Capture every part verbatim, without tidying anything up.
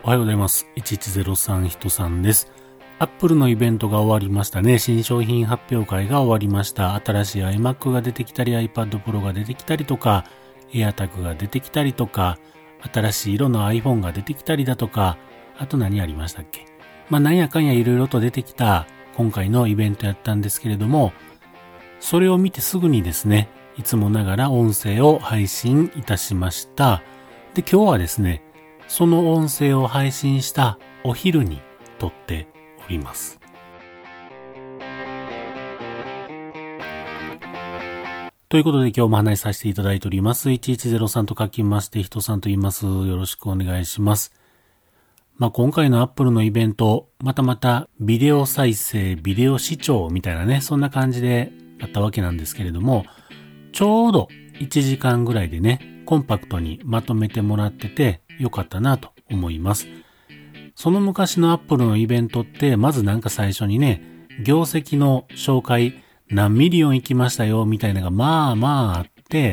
おはようございます。いちいちゼロさん人さんです。アップルのイベントが終わりましたね。新商品発表会が終わりました。新しい iMac が出てきたり iPad Pro が出てきたりとか AirTag が出てきたりとか、新しい色の iPhone が出てきたりだとか、あと何ありましたっけ。まあなんやかんやいろいろと出てきた今回のイベントやったんですけれども、それを見てすぐにですね、いつもながら音声を配信いたしました。で、今日はですね、その音声を配信したお昼に撮っております。ということで今日も話しさせていただいております。いちいちゼロさんと書きまして人さんと言います。よろしくお願いします。まあ今回のアップルのイベント、またまたビデオ再生、ビデオ視聴みたいなね、そんな感じであったわけなんですけれども、ちょうどいちじかんぐらいでね、コンパクトにまとめてもらっててよかったなと思います。その昔のアップルのイベントって、まずなんか最初にね、業績の紹介、何ミリオン行きましたよみたいなのがまあまああって、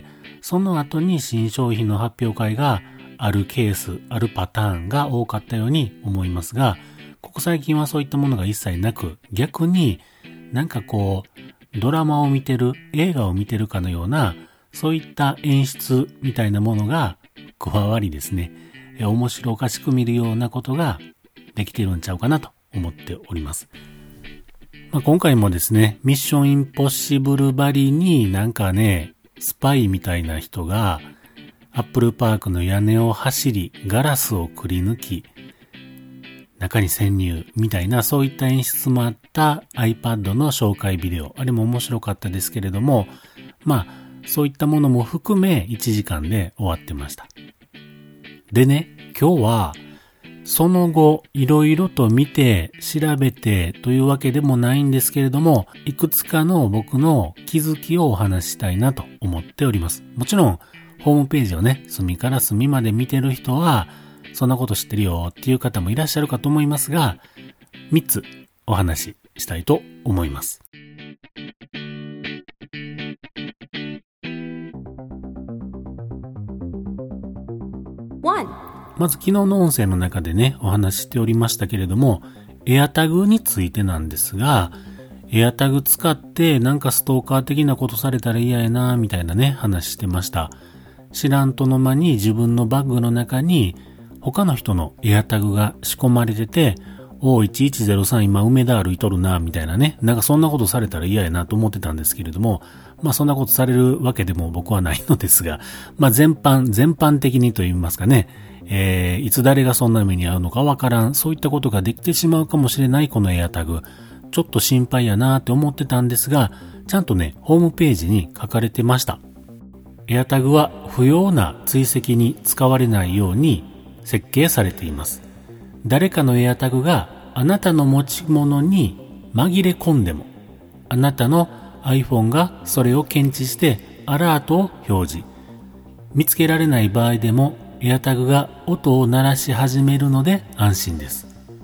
その後に新商品の発表会があるケース、あるパターンが多かったように思いますが、ここ最近はそういったものが一切なく、逆になんかこう、ドラマを見てる、映画を見てるかのような、そういった演出みたいなものが加わりですね、面白おかしく見るようなことができてるんちゃうかなと思っております。まあ、今回もですね、ミッションインポッシブルばりになんかね、スパイみたいな人がアップルパークの屋根を走り、ガラスをくり抜き、中に潜入みたいなそういった演出もあった iPad の紹介ビデオ。あれも面白かったですけれども、まあそういったものも含めいちじかんで終わってました。でね、今日はその後いろいろと見て調べてというわけでもないんですけれども、いくつかの僕の気づきをお話ししたいなと思っております。もちろんホームページをね、隅から隅まで見てる人はそんなこと知ってるよっていう方もいらっしゃるかと思いますが、みっつお話ししたいと思います。まず昨日の音声の中でね、お話ししておりましたけれども、AirTag についてなんですが、AirTag 使ってなんかストーカー的なことされたら嫌やなみたいなね、話してました。知らんとの間に自分のバッグの中に他の人のAirTagが仕込まれてて、おーいちいちゼロさん今梅田歩いとるなみたいなね、なんかそんなことされたら嫌やなと思ってたんですけれども、まあそんなことされるわけでも僕はないのですが、まあ全般、全般的にと言いますかね、えー、いつ誰がそんな目に遭うのかわからん、そういったことができてしまうかもしれないこのAirTag、ちょっと心配やなって思ってたんですが、ちゃんとね、ホームページに書かれてました。AirTag は不要な追跡に使われないように設計されています。誰かのAirTagがあなたの持ち物に紛れ込んでも、あなたの iPhone がそれを検知してアラートを表示。見つけられない場合でもAirTag が音を鳴らし始めるので安心です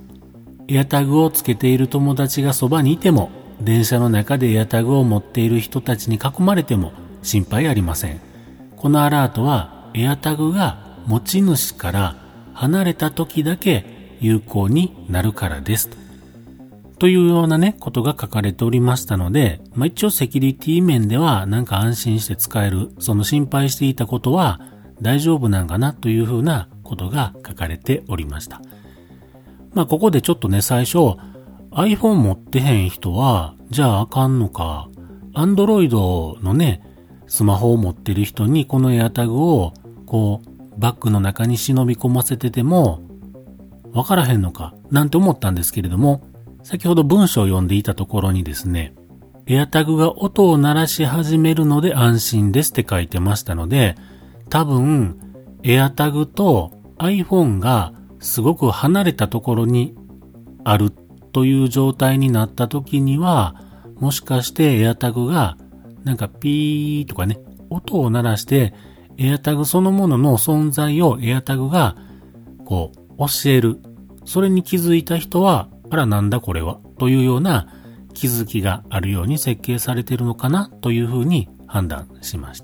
。AirTag をつけている友達がそばにいても、電車の中でAirTagを持っている人たちに囲まれても心配ありません。このアラートはAirTagが持ち主から離れた時だけ有効になるからですと。というようなね、ことが書かれておりましたので、まあ一応セキュリティ面ではなんか安心して使える、その心配していたことは大丈夫なんかなというふうなことが書かれておりました。まあここでちょっとね、最初 iPhone 持ってへん人はじゃああかんのか、Android のね、スマホを持ってる人にこのAirTagをこうバッグの中に忍び込ませててもわからへんのかなんて思ったんですけれども、先ほど文章を読んでいたところにですね、AirTagが音を鳴らし始めるので安心ですって書いてましたので、多分 AirTag と iPhone がすごく離れたところにあるという状態になった時には、もしかして AirTag がなんかピーとかね、音を鳴らして AirTag そのものの存在を AirTag がこう教える。それに気づいた人は、あらなんだこれはというような気づきがあるように設計されているのかなというふうに判断しました。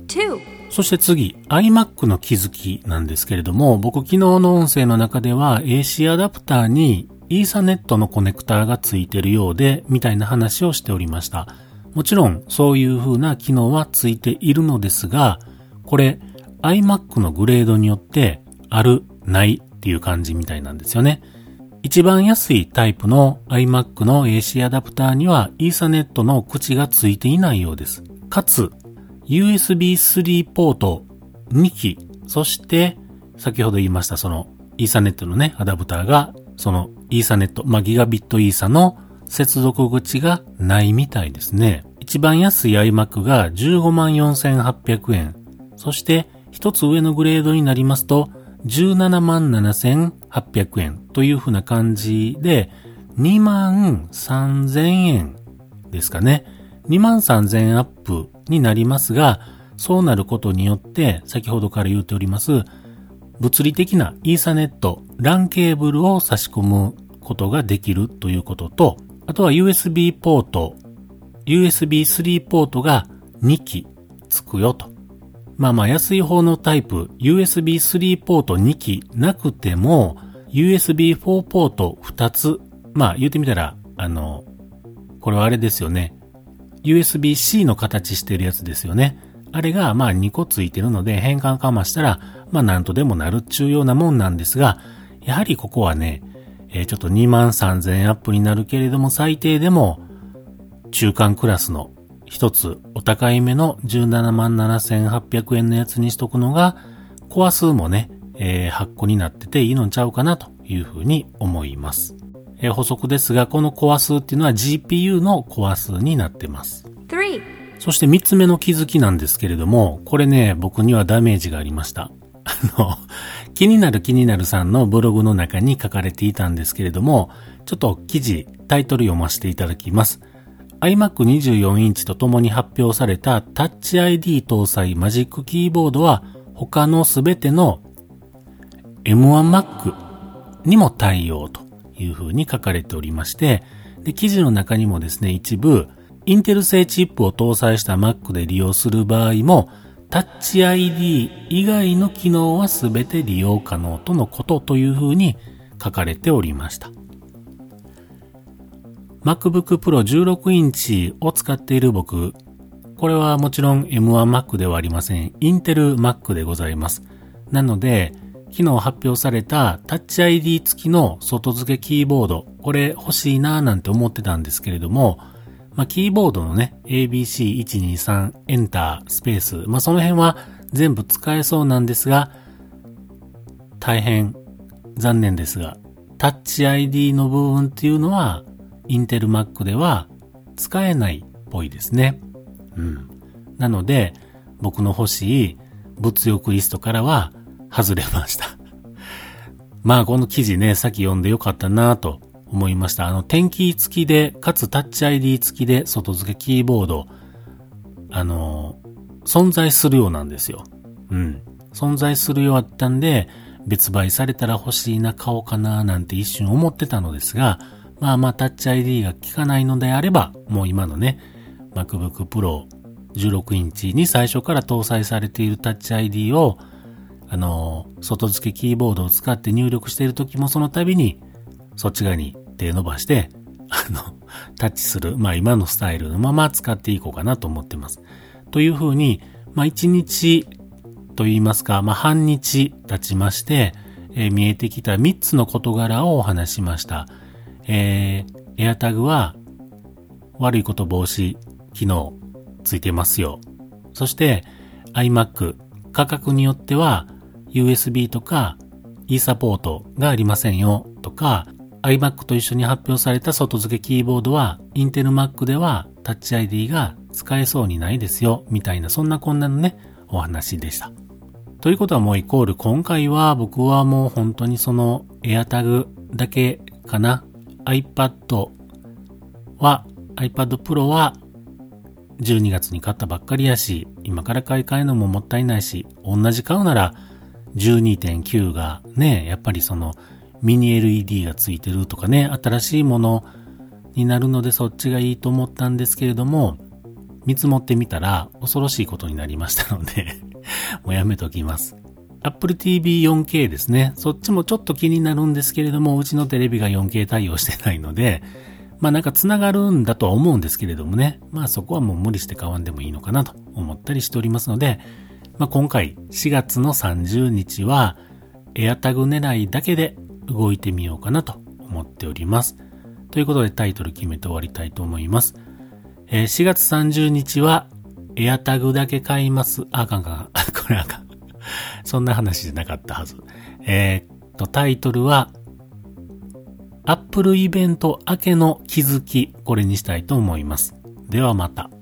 そして次、iMac の気づきなんですけれども、僕昨日の音声の中では エーシー アダプターにイーサネットのコネクターがついてるようで、みたいな話をしておりました。もちろんそういう風な機能はついているのですが、これ iMac のグレードによってある、ないっていう感じみたいなんですよね。一番安いタイプの iMac の エーシー アダプターにはイーサネットの口がついていないようです。かつ、ユーエスビースリー ポートにき、そして先ほど言いましたそのイーサネットのね、アダプターがそのイーサネット、まあ、ギガビットイーサの接続口がないみたいですね。一番安い iMac が じゅうごまんよんせんはっぴゃくえん。そして一つ上のグレードになりますとじゅうななまんななせんはっぴゃくえんというふうな感じでにまんさんぜんえんですかね。にまんさんぜんえんアップになりますが、そうなることによって先ほどから言っております物理的なイーサネット、ラン ケーブルを差し込むことができるということと、あとは ユーエスビー ポート、ユーエスビースリー ポートがにきつくよと。まあまあ安い方のタイプ、ユーエスビースリー ポートにきなくても、ユーエスビーフォー ポートふたつ、まあ言ってみたら、あの、これはあれですよね。ユーエスビーシー の形してるやつですよね。あれがまあにこついてるので変換かましたら、まあなんとでもなるっちゅうようなもんなんですが、やはりここはね、えー、ちょっとにまんさんぜんえんアップになるけれども最低でも中間クラスの一つお高いめのじゅうななまんななせんはっぴゃくえんのやつにしとくのがコア数もね、えー、はちこになってていいのちゃうかなというふうに思います。えー、補足ですがこのコア数っていうのは ジーピーユー のコア数になってます。そして三つ目の気づきなんですけれども、これね僕にはダメージがありました。あの気になる気になるさんのブログの中に書かれていたんですけれども、ちょっと記事タイトル読ませていただきます。iMac にじゅうよんインチとともに発表された Touch アイディー 搭載マジックキーボードは他のすべての エムワン Mac にも対応というふうに書かれておりまして、で記事の中にもですね一部インテル製チップを搭載した Mac で利用する場合もTouch アイディー 以外の機能はすべて利用可能とのことというふうに書かれておりました。MacBook Pro じゅうろくインチを使っている僕、これはもちろん エムワン Mac ではありません。インテル Mac でございます。なので、昨日発表された Touch アイディー 付きの外付けキーボード、これ欲しいなーなんて思ってたんですけれども、まあ、キーボードのね、エービーシーいちにさん エンタースペース、まあ、その辺は全部使えそうなんですが、大変残念ですが、Touch アイディー の部分っていうのは、インテル Mac では使えないっぽいですね。うん。なので、僕の欲しい物欲リストからは外れました。まあ、この記事ね、さっき読んでよかったなと思いました。あの、点キー付きで、かつタッチ アイディー 付きで外付けキーボード、あの、存在するようなんですよ。うん。存在するようだったんで、別売されたら欲しいな、買おうかな、なんて一瞬思ってたのですが、まあまあタッチ アイディー が効かないのであれば、もう今のね、MacBook Pro じゅうろくインチに最初から搭載されているタッチ アイディー を、あの、外付けキーボードを使って入力しているときもその度に、そっち側に手伸ばして、あの、タッチする、まあ今のスタイルのまま使っていこうかなと思ってます。というふうに、まあ一日と言いますか、まあ半日経ちまして、えー、見えてきたみっつの事柄をお話しました。えー、AirTag は悪いこと防止機能ついてますよ。そして iMac 価格によっては ユーエスビー とか E サポートがありませんよとか、 iMac と一緒に発表された外付けキーボードは Intel Mac では Touch アイディー が使えそうにないですよみたいな、そんなこんなのねお話でした。ということはもうイコール今回は僕はもう本当にその AirTag だけかな。iPad は iPad Pro はじゅうにがつに買ったばっかりやし、今から買い替えるのももったいないし、同じ買うなら じゅうにてんきゅう がね、やっぱりそのミニ エルイーディー がついてるとかね、新しいものになるのでそっちがいいと思ったんですけれども、 見積もってみたら恐ろしいことになりましたので、もうやめときます。Apple ティーブイフォーケー ですね。そっちもちょっと気になるんですけれども、うちのテレビが よんケー 対応してないので、まあなんか繋がるんだとは思うんですけれどもね。まあそこはもう無理して買わんでもいいのかなと思ったりしておりますので、まあ今回しがつのさんじゅうにちは AirTag 狙いだけで動いてみようかなと思っております。ということでタイトル決めて終わりたいと思います。えー、しがつさんじゅうにちは AirTag だけ買います。あ、あかんかん。これあかん。そんな話じゃなかったはず。えー、っと、タイトルは、Apple イベント明けの気づき、これにしたいと思います。ではまた。